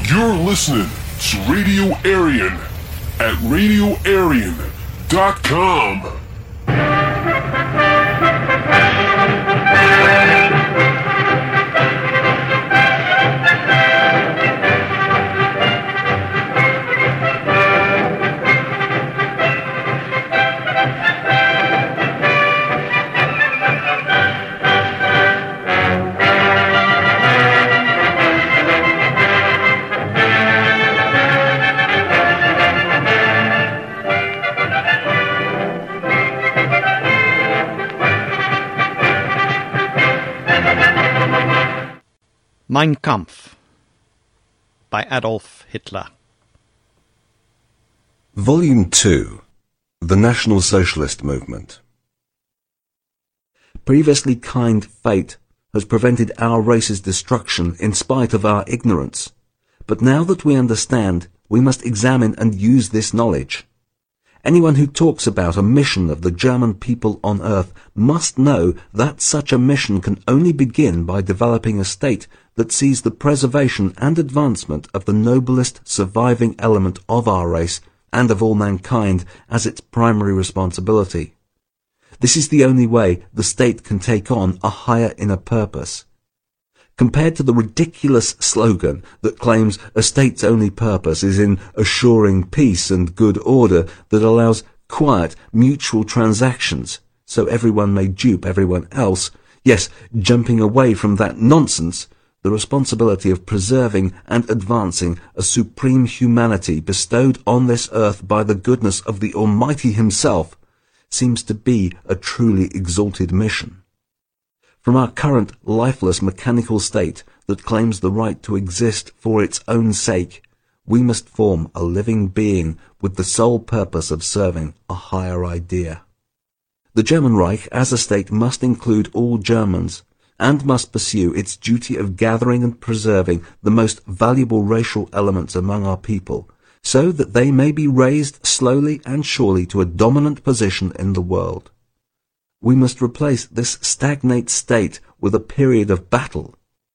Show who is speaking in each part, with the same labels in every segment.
Speaker 1: You're listening to Radio Aryan at RadioAryan.com.
Speaker 2: Mein Kampf by Adolf Hitler.
Speaker 3: Volume 2. The National Socialist Movement. Previously kind fate has prevented our race's destruction in spite of our ignorance. But now that we understand, we must examine and use this knowledge. Anyone who talks about a mission of the German people on earth must know that such a mission can only begin by developing a state that sees the preservation and advancement of the noblest surviving element of our race and of all mankind as its primary responsibility. This is the only way the state can take on a higher inner purpose. Compared to the ridiculous slogan that claims a state's only purpose is in assuring peace and good order that allows quiet, mutual transactions so everyone may dupe everyone else, yes, jumping away from that nonsense, the responsibility of preserving and advancing a supreme humanity bestowed on this earth by the goodness of the Almighty Himself seems to be a truly exalted mission. From our current lifeless mechanical state that claims the right to exist for its own sake, we must form a living being with the sole purpose of serving a higher idea. The German Reich as a state must include all Germans and must pursue its duty of gathering and preserving the most valuable racial elements among our people, so that they may be raised slowly and surely to a dominant position in the world. We must replace this stagnate state with a period of battle.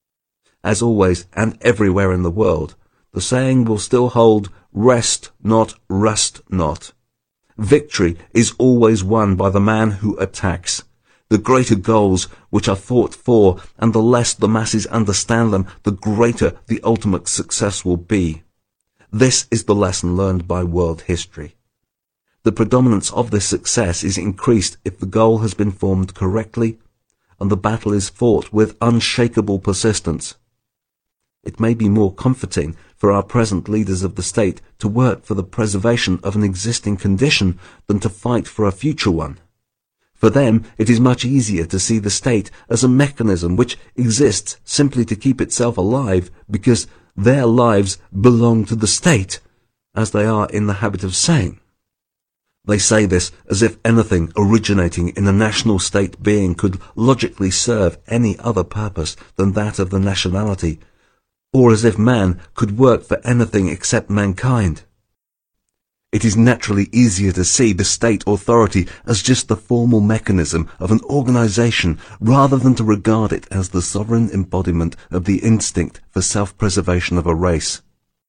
Speaker 3: As always and everywhere in the world, the saying will still hold, rest not, rust not. Victory is always won by the man who attacks. The greater goals which are fought for, and the less the masses understand them, the greater the ultimate success will be. This is the lesson learned by world history. The predominance of this success is increased if the goal has been formed correctly and the battle is fought with unshakable persistence. It may be more comforting for our present leaders of the state to work for the preservation of an existing condition than to fight for a future one. For them, it is much easier to see the state as a mechanism which exists simply to keep itself alive because their lives belong to the state, as they are in the habit of saying. They say this as if anything originating in a national state being could logically serve any other purpose than that of the nationality, or as if man could work for anything except mankind. It is naturally easier to see the state authority as just the formal mechanism of an organization rather than to regard it as the sovereign embodiment of the instinct for self-preservation of a race.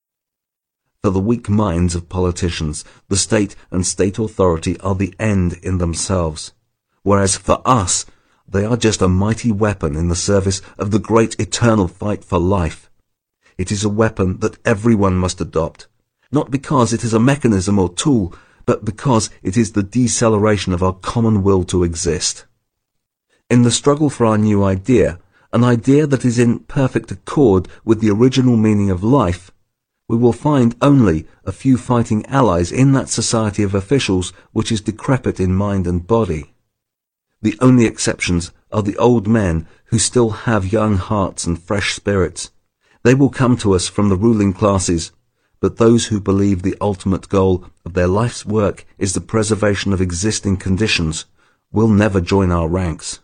Speaker 3: For the weak minds of politicians, the state and state authority are the end in themselves, whereas for us, they are just a mighty weapon in the service of the great eternal fight for life. It is a weapon that everyone must adopt, not because it is a mechanism or tool, but because it is the deceleration of our common will to exist. In the struggle for our new idea, an idea that is in perfect accord with the original meaning of life, we will find only a few fighting allies in that society of officials which is decrepit in mind and body. The only exceptions are the old men who still have young hearts and fresh spirits. They will come to us from the ruling classes, but those who believe the ultimate goal of their life's work is the preservation of existing conditions will never join our ranks.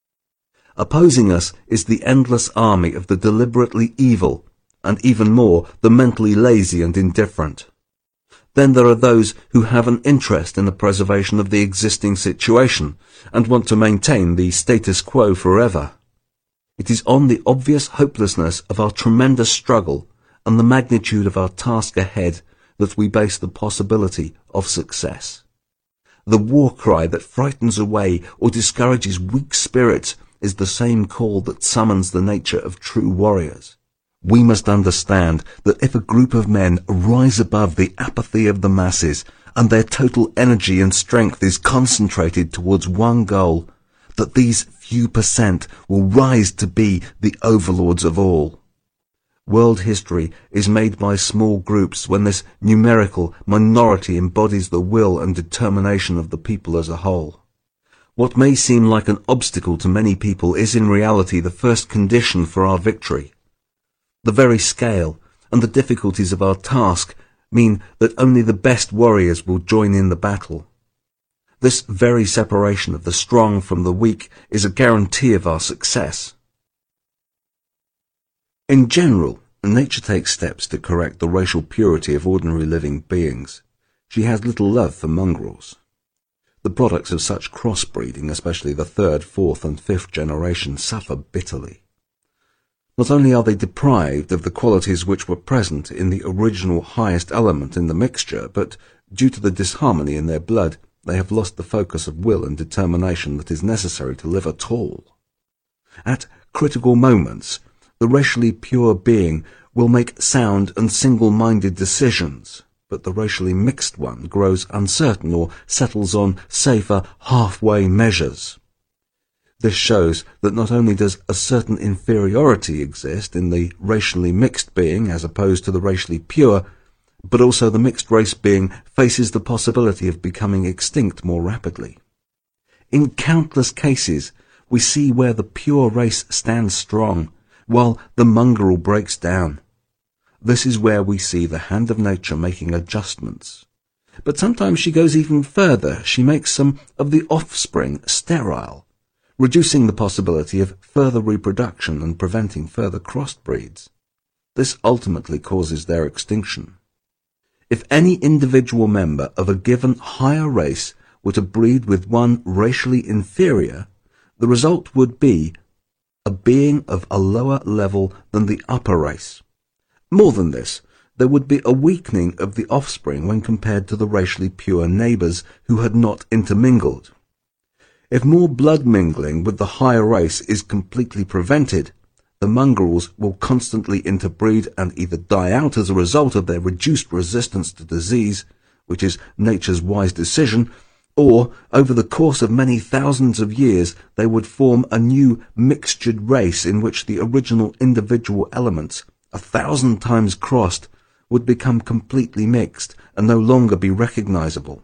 Speaker 3: Opposing us is the endless army of the deliberately evil, and even more, the mentally lazy and indifferent. Then there are those who have an interest in the preservation of the existing situation and want to maintain the status quo forever. It is on the obvious hopelessness of our tremendous struggle and the magnitude of our task ahead that we base the possibility of success. The war cry that frightens away or discourages weak spirits is the same call that summons the nature of true warriors. We must understand that if a group of men rise above the apathy of the masses and their total energy and strength is concentrated towards one goal, that these few percent will rise to be the overlords of all. World history is made by small groups when this numerical minority embodies the will and determination of the people as a whole. What may seem like an obstacle to many people is in reality the first condition for our victory. The very scale and the difficulties of our task mean that only the best warriors will join in the battle. This very separation of the strong from the weak is a guarantee of our success. In general, nature takes steps to correct the racial purity of ordinary living beings. She has little love for mongrels. The products of such crossbreeding, especially the third, fourth, and fifth generation, suffer bitterly. Not only are they deprived of the qualities which were present in the original highest element in the mixture, but due to the disharmony in their blood, they have lost the focus of will and determination that is necessary to live at all. At critical moments, the racially pure being will make sound and single-minded decisions, but the racially mixed one grows uncertain or settles on safer halfway measures. This shows that not only does a certain inferiority exist in the racially mixed being as opposed to the racially pure, but also the mixed race being faces the possibility of becoming extinct more rapidly. In countless cases, we see where the pure race stands strong, while the mongrel breaks down. This is where we see the hand of nature making adjustments. But sometimes she goes even further. She makes some of the offspring sterile, reducing the possibility of further reproduction and preventing further crossbreeds. This ultimately causes their extinction. If any individual member of a given higher race were to breed with one racially inferior, the result would be a being of a lower level than the upper race. More than this, there would be a weakening of the offspring when compared to the racially pure neighbours who had not intermingled. If more blood mingling with the higher race is completely prevented, the mongrels will constantly interbreed and either die out as a result of their reduced resistance to disease, which is nature's wise decision, or over the course of many thousands of years they would form a new mixtured race in which the original individual elements, 1,000 times crossed, would become completely mixed and no longer be recognizable.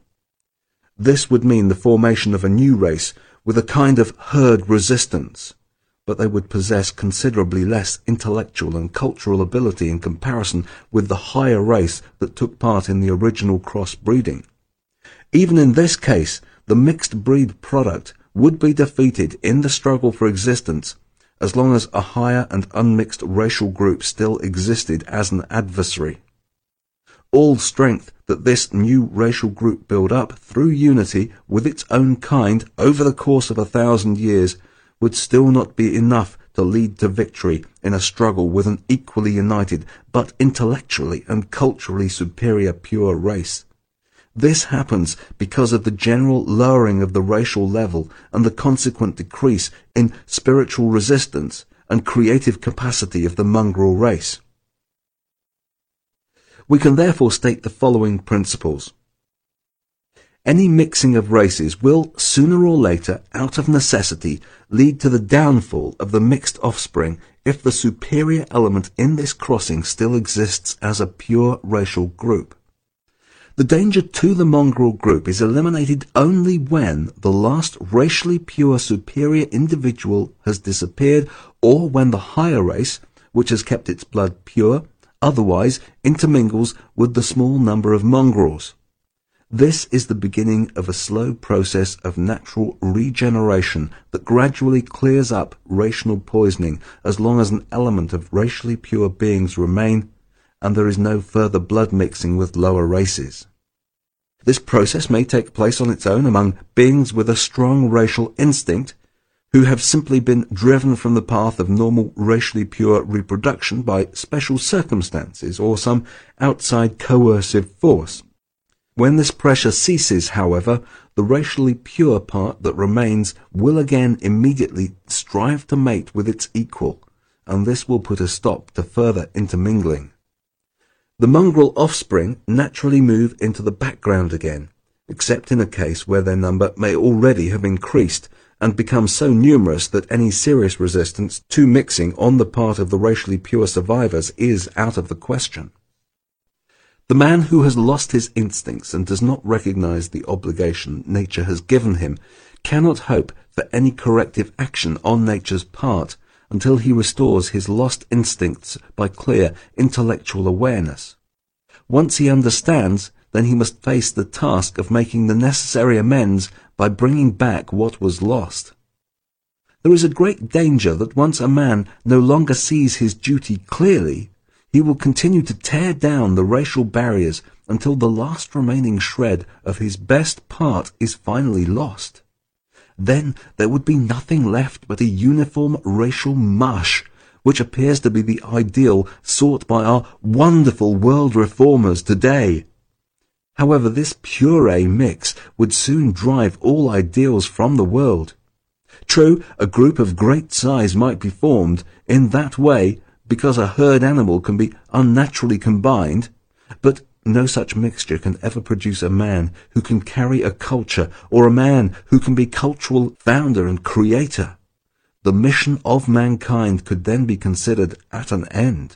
Speaker 3: This would mean the formation of a new race with a kind of herd resistance, but they would possess considerably less intellectual and cultural ability in comparison with the higher race that took part in the original cross-breeding. Even in this case, the mixed breed product would be defeated in the struggle for existence as long as a higher and unmixed racial group still existed as an adversary. All strength that this new racial group built up through unity with its own kind over the course of 1,000 years would still not be enough to lead to victory in a struggle with an equally united but intellectually and culturally superior pure race. This happens because of the general lowering of the racial level and the consequent decrease in spiritual resistance and creative capacity of the mongrel race. We can therefore state the following principles. Any mixing of races will, sooner or later, out of necessity, lead to the downfall of the mixed offspring if the superior element in this crossing still exists as a pure racial group. The danger to the mongrel group is eliminated only when the last racially pure superior individual has disappeared, or when the higher race, which has kept its blood pure, otherwise intermingles with the small number of mongrels. This is the beginning of a slow process of natural regeneration that gradually clears up racial poisoning as long as an element of racially pure beings remain and there is no further blood mixing with lower races. This process may take place on its own among beings with a strong racial instinct who have simply been driven from the path of normal racially pure reproduction by special circumstances or some outside coercive force. When this pressure ceases, however, the racially pure part that remains will again immediately strive to mate with its equal, and this will put a stop to further intermingling. The mongrel offspring naturally move into the background again, except in a case where their number may already have increased and become so numerous that any serious resistance to mixing on the part of the racially pure survivors is out of the question. The man who has lost his instincts and does not recognize the obligation nature has given him cannot hope for any corrective action on nature's part until he restores his lost instincts by clear intellectual awareness. Once he understands, then he must face the task of making the necessary amends by bringing back what was lost. There is a great danger that once a man no longer sees his duty clearly, he will continue to tear down the racial barriers until the last remaining shred of his best part is finally lost. Then there would be nothing left but a uniform racial mush, which appears to be the ideal sought by our wonderful world reformers today. However, this puree mix would soon drive all ideals from the world. True, a group of great size might be formed in that way because a herd animal can be unnaturally combined, but no such mixture can ever produce a man who can carry a culture or a man who can be cultural founder and creator. The mission of mankind could then be considered at an end.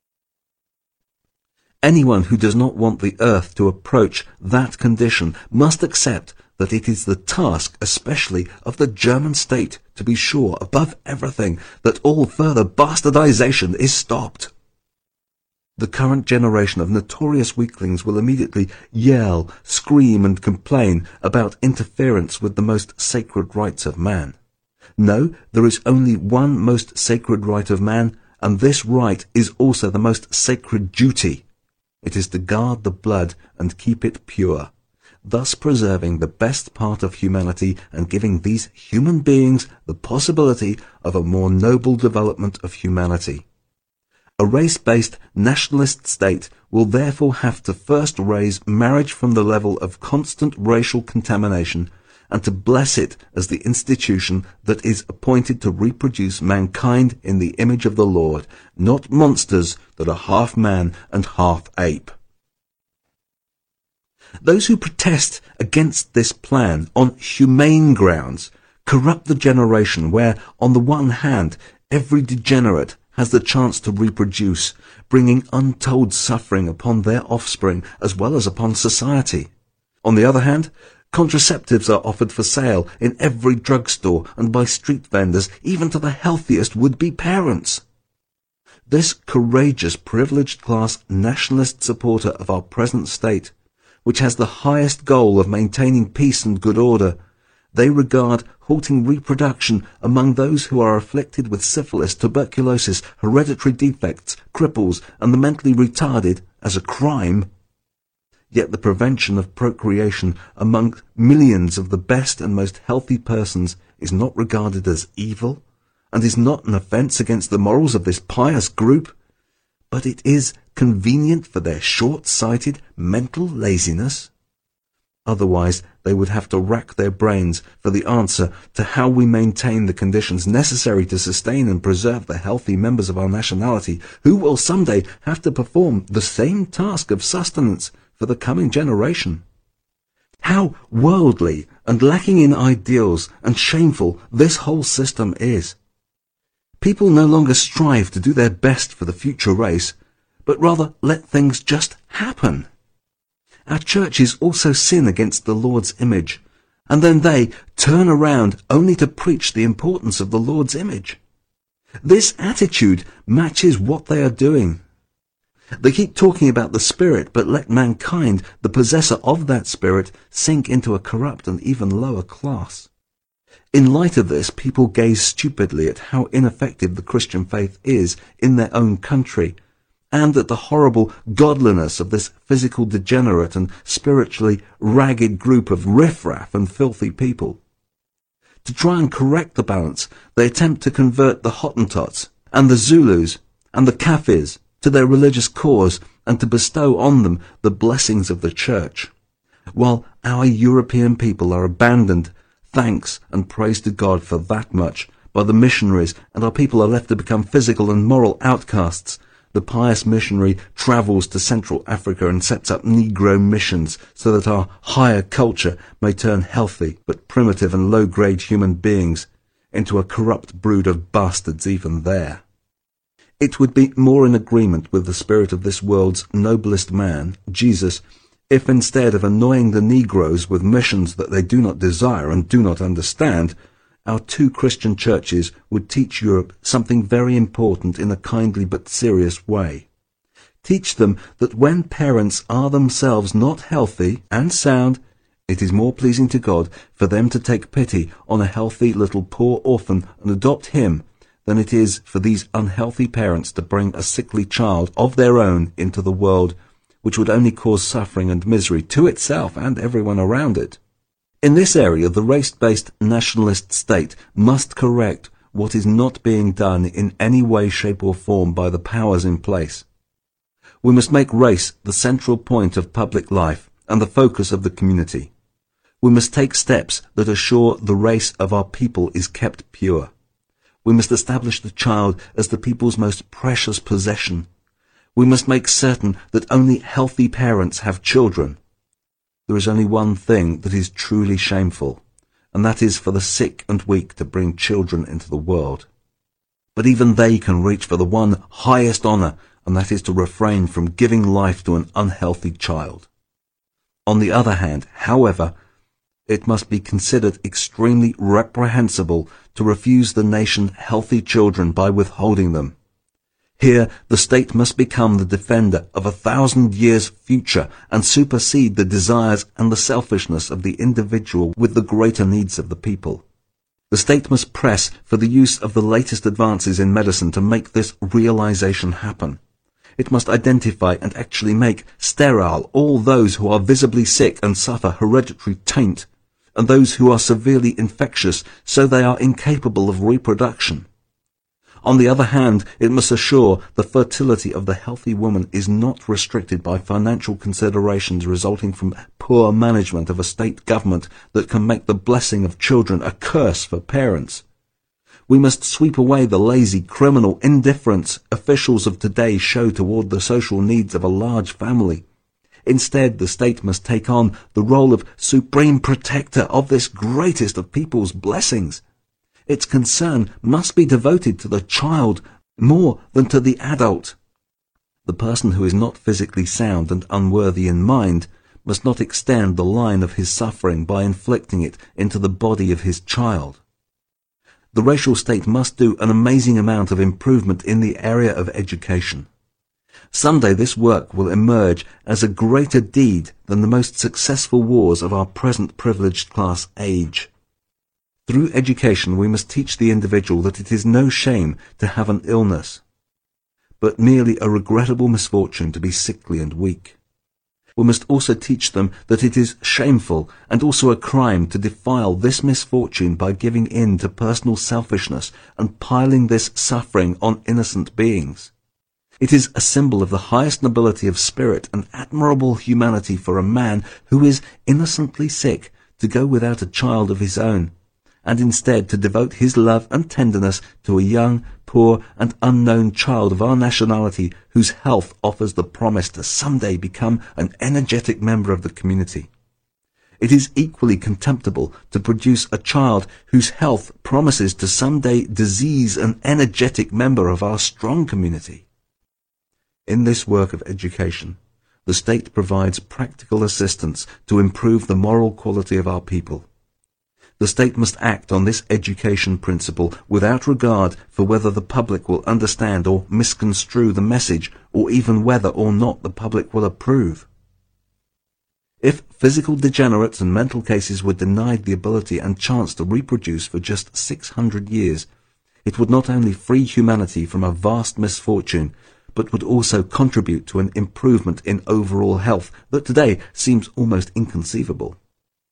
Speaker 3: Anyone who does not want the earth to approach that condition must accept that it is the task especially of the German state to be sure above everything that all further bastardization is stopped. The current generation of notorious weaklings will immediately yell, scream and complain about interference with the most sacred rights of man. No, there is only one most sacred right of man, and this right is also the most sacred duty. It is to guard the blood and keep it pure, thus preserving the best part of humanity and giving these human beings the possibility of a more noble development of humanity. A race-based nationalist state will therefore have to first raise marriage from the level of constant racial contamination and to bless it as the institution that is appointed to reproduce mankind in the image of the Lord, not monsters that are half man and half ape. Those who protest against this plan on humane grounds corrupt the generation where, on the one hand, every degenerate has the chance to reproduce, bringing untold suffering upon their offspring as well as upon society. On the other hand, contraceptives are offered for sale in every drugstore and by street vendors, even to the healthiest would-be parents. This courageous privileged class nationalist supporter of our present state, which has the highest goal of maintaining peace and good order, they regard halting reproduction among those who are afflicted with syphilis, tuberculosis, hereditary defects, cripples, and the mentally retarded as a crime. Yet the prevention of procreation among millions of the best and most healthy persons is not regarded as evil, and is not an offence against the morals of this pious group, but it is convenient for their short-sighted mental laziness. Otherwise, they would have to rack their brains for the answer to how we maintain the conditions necessary to sustain and preserve the healthy members of our nationality, who will someday have to perform the same task of sustenance for the coming generation. How worldly and lacking in ideals and shameful this whole system is. People no longer strive to do their best for the future race, but rather let things just happen. Our churches also sin against the Lord's image, and then they turn around only to preach the importance of the Lord's image. This attitude matches what they are doing. They keep talking about the Spirit, but let mankind, the possessor of that Spirit, sink into a corrupt and even lower class. In light of this, people gaze stupidly at how ineffective the Christian faith is in their own country, and at the horrible godliness of this physical degenerate and spiritually ragged group of riffraff and filthy people. To try and correct the balance, they attempt to convert the Hottentots and the Zulus and the Kafirs to their religious cause and to bestow on them the blessings of the church. While our European people are abandoned, thanks and praise to God for that much, by the missionaries, and our people are left to become physical and moral outcasts, the pious missionary travels to Central Africa and sets up Negro missions so that our higher culture may turn healthy but primitive and low-grade human beings into a corrupt brood of bastards even there. It would be more in agreement with the spirit of this world's noblest man, Jesus, if instead of annoying the Negroes with missions that they do not desire and do not understand, our two Christian churches would teach Europe something very important in a kindly but serious way. Teach them that when parents are themselves not healthy and sound, it is more pleasing to God for them to take pity on a healthy little poor orphan and adopt him than it is for these unhealthy parents to bring a sickly child of their own into the world, which would only cause suffering and misery to itself and everyone around it. In this area, the race-based nationalist state must correct what is not being done in any way, shape or form by the powers in place. We must make race the central point of public life and the focus of the community. We must take steps that assure the race of our people is kept pure. We must establish the child as the people's most precious possession. We must make certain that only healthy parents have children. There is only one thing that is truly shameful, and that is for the sick and weak to bring children into the world. But even they can reach for the one highest honor, and that is to refrain from giving life to an unhealthy child. On the other hand, however, it must be considered extremely reprehensible to refuse the nation healthy children by withholding them. Here, the state must become the defender of 1,000 years' future and supersede the desires and the selfishness of the individual with the greater needs of the people. The state must press for the use of the latest advances in medicine to make this realization happen. It must identify and actually make sterile all those who are visibly sick and suffer hereditary taint, and those who are severely infectious so they are incapable of reproduction. On the other hand, it must assure the fertility of the healthy woman is not restricted by financial considerations resulting from poor management of a state government that can make the blessing of children a curse for parents. We must sweep away the lazy, criminal indifference officials of today show toward the social needs of a large family. Instead, the state must take on the role of supreme protector of this greatest of people's blessings. Its concern must be devoted to the child more than to the adult. The person who is not physically sound and unworthy in mind must not extend the line of his suffering by inflicting it into the body of his child. The racial state must do an amazing amount of improvement in the area of education. Someday this work will emerge as a greater deed than the most successful wars of our present privileged class age. Through education we must teach the individual that it is no shame to have an illness, but merely a regrettable misfortune to be sickly and weak. We must also teach them that it is shameful and also a crime to defile this misfortune by giving in to personal selfishness and piling this suffering on innocent beings. It is a symbol of the highest nobility of spirit and admirable humanity for a man who is innocently sick to go without a child of his own, and instead to devote his love and tenderness to a young, poor, and unknown child of our nationality whose health offers the promise to someday become an energetic member of the community. It is equally contemptible to produce a child whose health promises to someday disease an energetic member of our strong community. In this work of education, the state provides practical assistance to improve the moral quality of our people. The state must act on this education principle without regard for whether the public will understand or misconstrue the message, or even whether or not the public will approve. If physical degenerates and mental cases were denied the ability and chance to reproduce for just 600 years, it would not only free humanity from a vast misfortune, but would also contribute to an improvement in overall health that today seems almost inconceivable.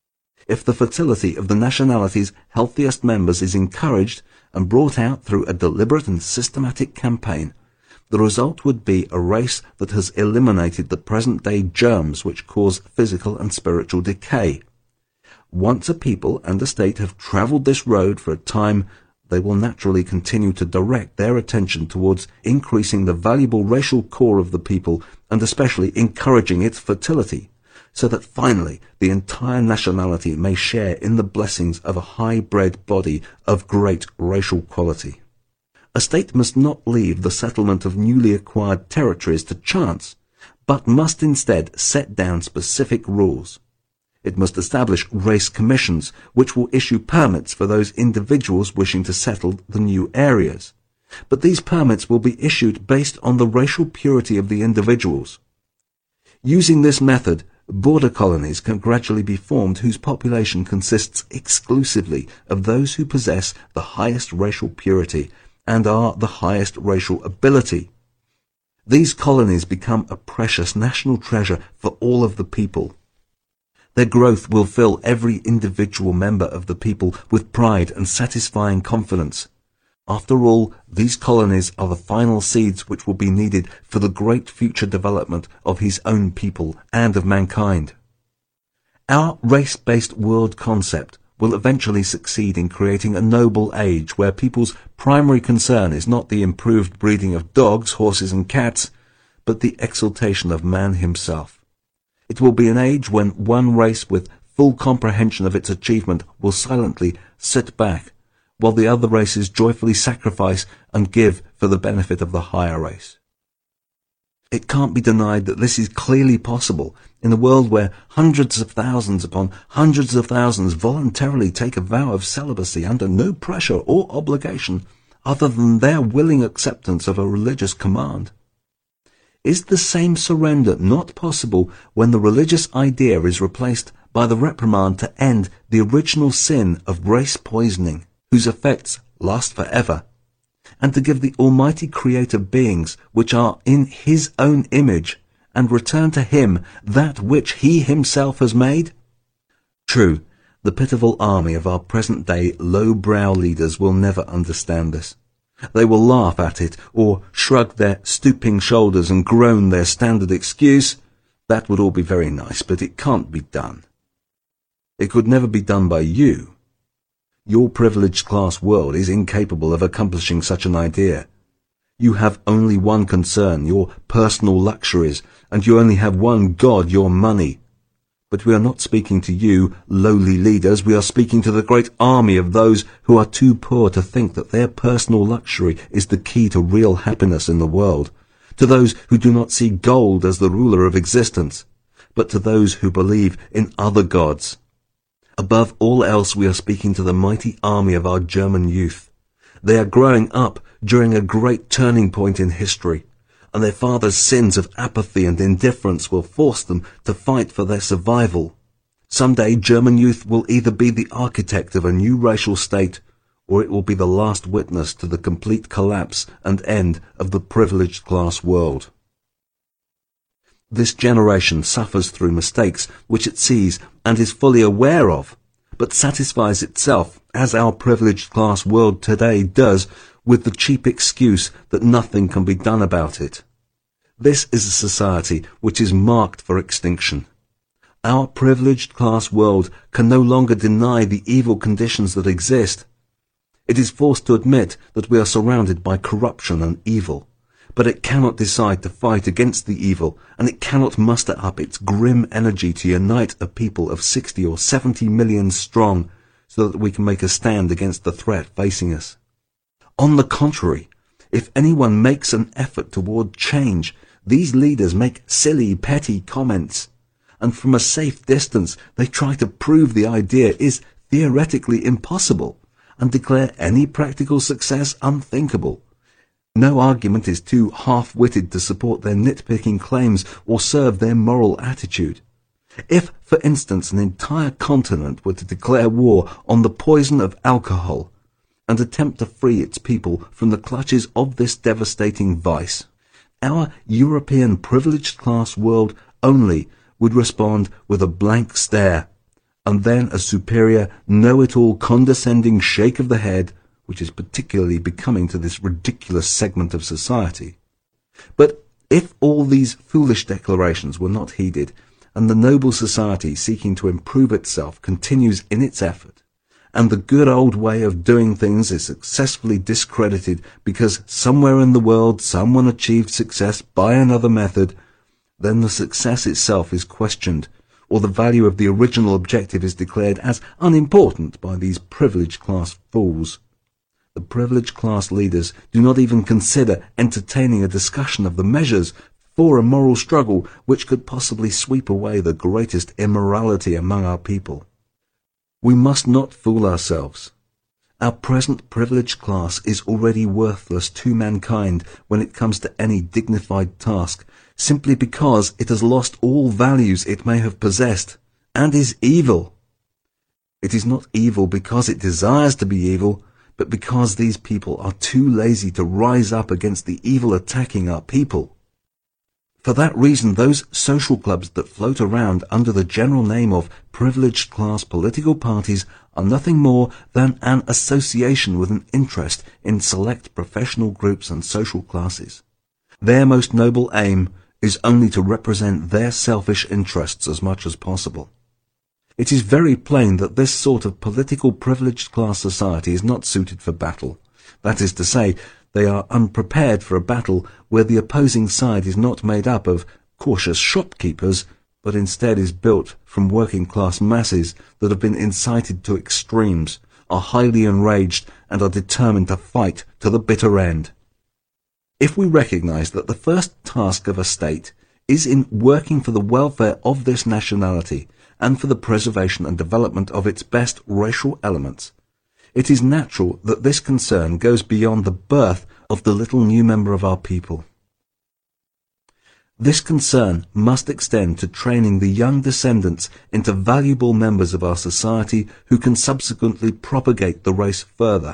Speaker 3: if the fertility of the nationality's healthiest members is encouraged and brought out through a deliberate and systematic campaign, the result would be a race that has eliminated the present-day germs which cause physical and spiritual decay. Once a people and a state have travelled this road for a time, they will naturally continue to direct their attention towards increasing the valuable racial core of the people and especially encouraging its fertility, so that finally the entire nationality may share in the blessings of a high-bred body of great racial quality. A state must not leave the settlement of newly acquired territories to chance, but must instead set down specific rules. It must establish race commissions, which will issue permits for those individuals wishing to settle the new areas. But these permits will be issued based on the racial purity of the individuals. Using this method, border colonies can gradually be formed whose population consists exclusively of those who possess the highest racial purity and are the highest racial ability. These colonies become a precious national treasure for all of the people. Their growth will fill every individual member of the people with pride and satisfying confidence. After all, these colonies are the final seeds which will be needed for the great future development of his own people and of mankind. Our race-based world concept will eventually succeed in creating a noble age where people's primary concern is not the improved breeding of dogs, horses and cats, but the exaltation of man himself. It will be an age when one race with full comprehension of its achievement will silently sit back, while the other races joyfully sacrifice and give for the benefit of the higher race. It can't be denied that this is clearly possible in a world where hundreds of thousands upon hundreds of thousands voluntarily take a vow of celibacy under no pressure or obligation other than their willing acceptance of a religious command. Is the same surrender not possible when the religious idea is replaced by the reprimand to end the original sin of race poisoning, whose effects last forever, and to give the almighty creator beings which are in his own image, and return to him that which he himself has made? True, the pitiful army of our present-day low-brow leaders will never understand this. They will laugh at it, or shrug their stooping shoulders and groan their standard excuse. That would all be very nice, but it can't be done. It could never be done by you. Your privileged class world is incapable of accomplishing such an idea. You have only one concern, your personal luxuries, and you only have one god, your money. But we are not speaking to you, lowly leaders. We are speaking to the great army of those who are too poor to think that their personal luxury is the key to real happiness in the world, to those who do not see gold as the ruler of existence, but to those who believe in other gods. Above all else, we are speaking to the mighty army of our German youth. They are growing up during a great turning point in history, and their fathers' sins of apathy and indifference will force them to fight for their survival. Someday German youth will either be the architect of a new racial state, or it will be the last witness to the complete collapse and end of the privileged class world. This generation suffers through mistakes which it sees and is fully aware of, but satisfies itself, as our privileged class world today does, with the cheap excuse that nothing can be done about it. This is a society which is marked for extinction. Our privileged class world can no longer deny the evil conditions that exist. It is forced to admit that we are surrounded by corruption and evil, but it cannot decide to fight against the evil, and it cannot muster up its grim energy to unite a people of 60 or 70 million strong so that we can make a stand against the threat facing us. On the contrary, if anyone makes an effort toward change, these leaders make silly, petty comments, and from a safe distance they try to prove the idea is theoretically impossible and declare any practical success unthinkable. No argument is too half-witted to support their nitpicking claims or serve their moral attitude. If, for instance, an entire continent were to declare war on the poison of alcohol and attempt to free its people from the clutches of this devastating vice, our European privileged class world only would respond with a blank stare and then a superior, know-it-all condescending shake of the head, which is particularly becoming to this ridiculous segment of society. But if all these foolish declarations were not heeded, and the noble society seeking to improve itself continues in its effort, and the good old way of doing things is successfully discredited because somewhere in the world someone achieved success by another method, then the success itself is questioned, or the value of the original objective is declared as unimportant by these privileged class fools. The privileged class leaders do not even consider entertaining a discussion of the measures for a moral struggle which could possibly sweep away the greatest immorality among our people. We must not fool ourselves. Our present privileged class is already worthless to mankind when it comes to any dignified task, simply because it has lost all values it may have possessed, and is evil. It is not evil because it desires to be evil, but because these people are too lazy to rise up against the evil attacking our people. For that reason, those social clubs that float around under the general name of privileged class political parties are nothing more than an association with an interest in select professional groups and social classes. Their most noble aim is only to represent their selfish interests as much as possible. It is very plain that this sort of political privileged class society is not suited for battle. That is to say, they are unprepared for a battle where the opposing side is not made up of cautious shopkeepers, but instead is built from working-class masses that have been incited to extremes, are highly enraged, and are determined to fight to the bitter end. If we recognize that the first task of a state is in working for the welfare of this nationality and for the preservation and development of its best racial elements, it is natural that this concern goes beyond the birth of the little new member of our people. This concern must extend to training the young descendants into valuable members of our society who can subsequently propagate the race further.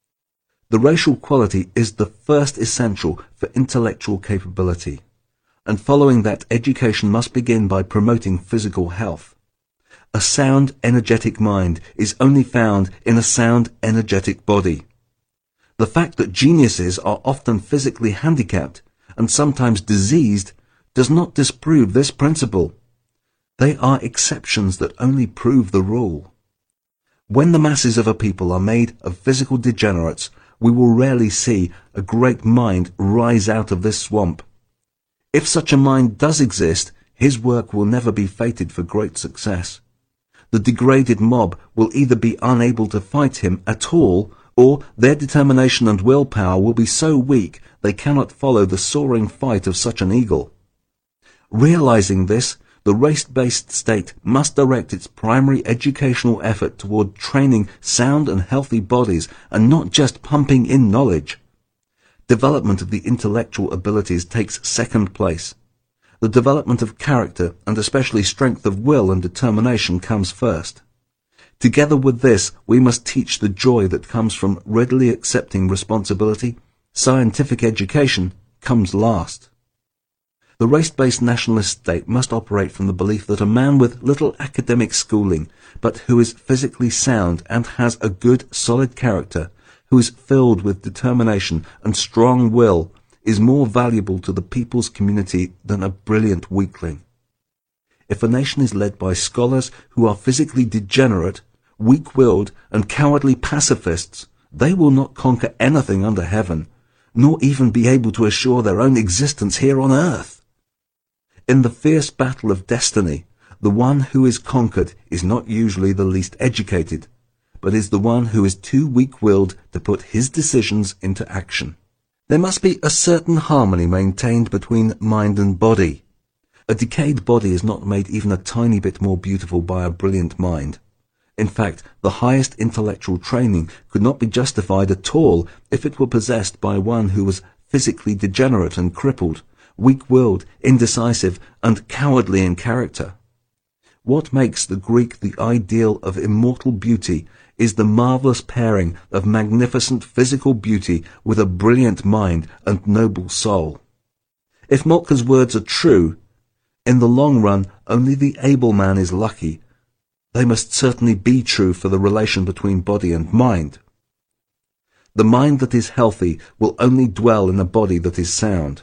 Speaker 3: The racial quality is the first essential for intellectual capability, and following that, education must begin by promoting physical health. A sound, energetic mind is only found in a sound, energetic body. The fact that geniuses are often physically handicapped and sometimes diseased does not disprove this principle. They are exceptions that only prove the rule. When the masses of a people are made of physical degenerates, we will rarely see a great mind rise out of this swamp. If such a mind does exist, his work will never be fated for great success. The degraded mob will either be unable to fight him at all, or their determination and willpower will be so weak they cannot follow the soaring fight of such an eagle. Realizing this, the race-based state must direct its primary educational effort toward training sound and healthy bodies and not just pumping in knowledge. Development of the intellectual abilities takes second place. The development of character, and especially strength of will and determination, comes first. Together with this, we must teach the joy that comes from readily accepting responsibility. Scientific education comes last. The race-based nationalist state must operate from the belief that a man with little academic schooling, but who is physically sound and has a good, solid character, who is filled with determination and strong will, is more valuable to the people's community than a brilliant weakling. If a nation is led by scholars who are physically degenerate, weak-willed, and cowardly pacifists, they will not conquer anything under heaven, nor even be able to assure their own existence here on earth. In the fierce battle of destiny, the one who is conquered is not usually the least educated, but is the one who is too weak-willed to put his decisions into action. There must be a certain harmony maintained between mind and body. A decayed body is not made even a tiny bit more beautiful by a brilliant mind. In fact, the highest intellectual training could not be justified at all if it were possessed by one who was physically degenerate and crippled, weak-willed, indecisive, and cowardly in character. What makes the Greek the ideal of immortal beauty is the marvelous pairing of magnificent physical beauty with a brilliant mind and noble soul. If Moltke's words are true, in the long run only the able man is lucky, they must certainly be true for the relation between body and mind. The mind that is healthy will only dwell in a body that is sound.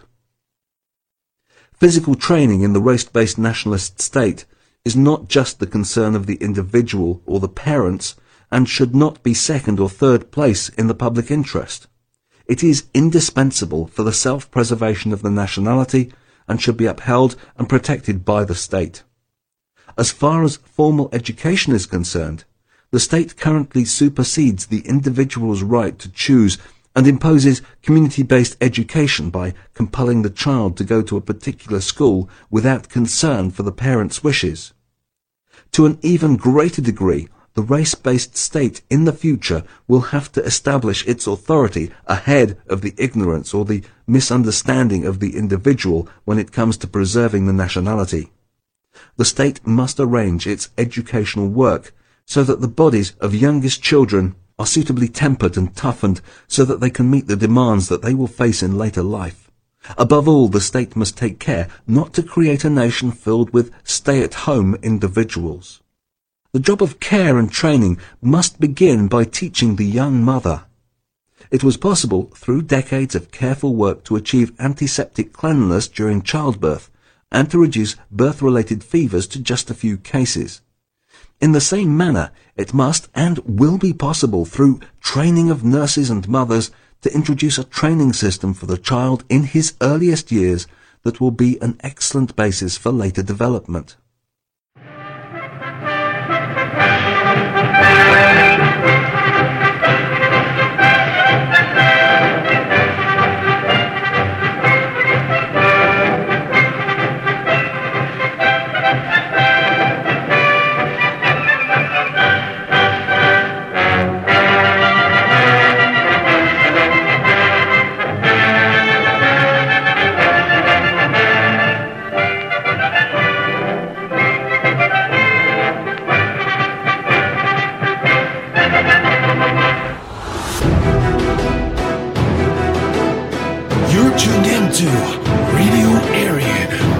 Speaker 3: Physical training in the race-based nationalist state is not just the concern of the individual or the parents, and should not be second or third place in the public interest. It is indispensable for the self-preservation of the nationality and should be upheld and protected by the state. As far as formal education is concerned, the state currently supersedes the individual's right to choose and imposes community-based education by compelling the child to go to a particular school without concern for the parents' wishes. To an even greater degree, the race-based state in the future will have to establish its authority ahead of the ignorance or the misunderstanding of the individual when it comes to preserving the nationality. The state must arrange its educational work so that the bodies of youngest children are suitably tempered and toughened so that they can meet the demands that they will face in later life. Above all, the state must take care not to create a nation filled with stay-at-home individuals. The job of care and training must begin by teaching the young mother. It was possible, through decades of careful work, to achieve antiseptic cleanliness during childbirth and to reduce birth-related fevers to just a few cases. In the same manner, it must and will be possible through training of nurses and mothers to introduce a training system for the child in his earliest years that will be an excellent basis for later development.
Speaker 1: You're tuned into Radio Aryan.